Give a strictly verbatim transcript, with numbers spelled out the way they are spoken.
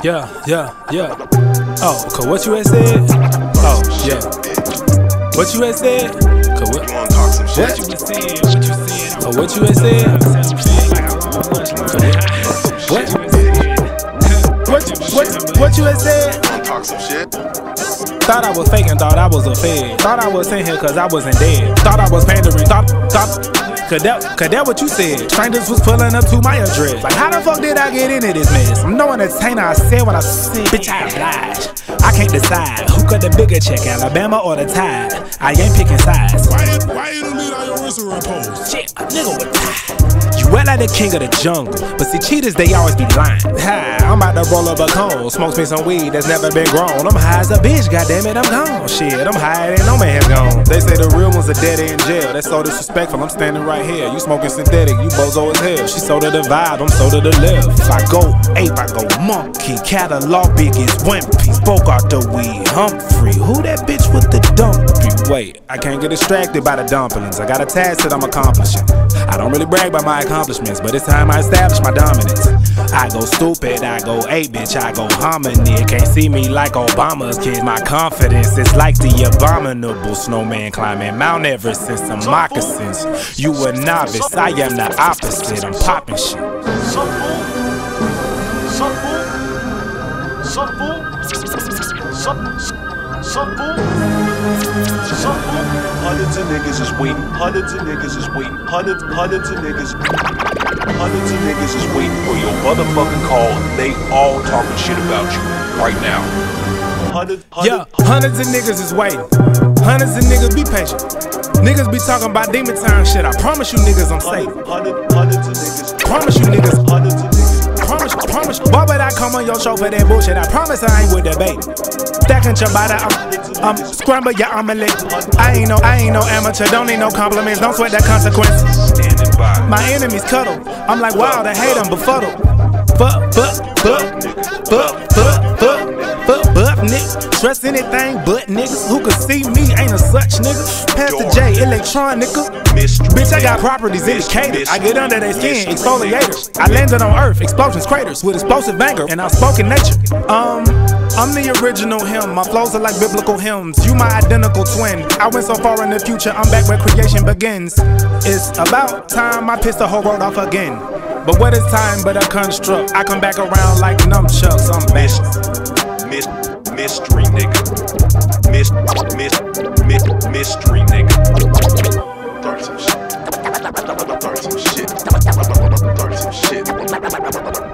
Yeah, yeah, yeah. Oh, cause what you had said? Oh, yeah. What you had said? Cause what? You wanna talk some shit? What you had said? What you said? Oh, what you had said? What? What? What? What you had said? You wanna talk some shit? Thought I was faking, thought I was a fed. Thought I was in here cause I wasn't dead. Thought I was pandering, thought, thought. Cause that, cause that what you said. Strangers was pulling up to my address. Like, how the fuck did I get into this mess? I'm no entertainer, I said what I said. Bitch, I oblige. I can't decide who cut the bigger check, Alabama or the Tide. I ain't picking sides. Why you, why you don't lead on your Instagram post? Shit, a nigga with Tide. You wet like the king of the jungle, but see cheaters, they always be lying. Ha, I'm about to roll up a cone, smoke me some weed that's never been grown. I'm high as a bitch, goddamn it, I'm gone. Shit, I'm high and no man's gone. They say the real ones are dead in jail. That's so disrespectful. I'm standing right here. You smoking synthetic, you bozo as hell. She so to the vibe, I'm so to the left. If I go ape, I go monkey. Catalog biggest wimpy. Spoke out the weed, Humphrey. Who that bitch with the dumpy? Wait, I can't get distracted by the dumplings. I got a task that I'm accomplishing. I don't really brag about my accomplishments, but it's time I establish my dominance. I go stupid, I go ape, bitch, I go hominid. Can't see me like Obama's kids. My confidence is like the abominable snowman climbing Mount Everest in some moccasins. You a novice, I am the opposite. I'm popping shit. Some fool, some fool, some fool, some, some fool, some fool. Hundreds of niggas is waiting, hundreds of niggas is waiting, hundreds, hundreds of niggas, hundreds of niggas is waiting for your motherfucking call. They all talking shit about you right now. Hundred, hundred, yeah, hundreds of niggas is waiting. Hundreds of niggas be patient. Niggas be talking about demon time shit. I promise you niggas I'm safe. hundred, hundreds of niggas. Promise you niggas. Hundreds of niggas. Promise, promise. Boy, but I come on your show for that bullshit. I promise I ain't with that bait. Stacking ciabatta, I'm, I'm scramble your omelet. I ain't no, I ain't no amateur. Don't need no compliments. Don't sweat that consequence. Standing by. My enemies cuddle. I'm like, wow, they hate them befuddle. Fuck, fuck, fuck, fuck, fuck, fuck. Fuck, butt nigga, trust anything but niggas who can see me ain't a such nigga. Pastor J, electronica. Bitch, I got properties indicated. I get under their skin, exfoliators. I landed on earth, explosions, craters with explosive anger and outspoken nature. Um, I'm the original hymn. My flows are like biblical hymns. You my identical twin. I went so far in the future, I'm back where creation begins. It's about time I piss the whole world off again. But what is time but a construct? I come back around like nunchucks. I'm back. Myst, mystery nigga. Myst, myst, myst, mystery nigga. Start some shit. Start some shit. Start some shit.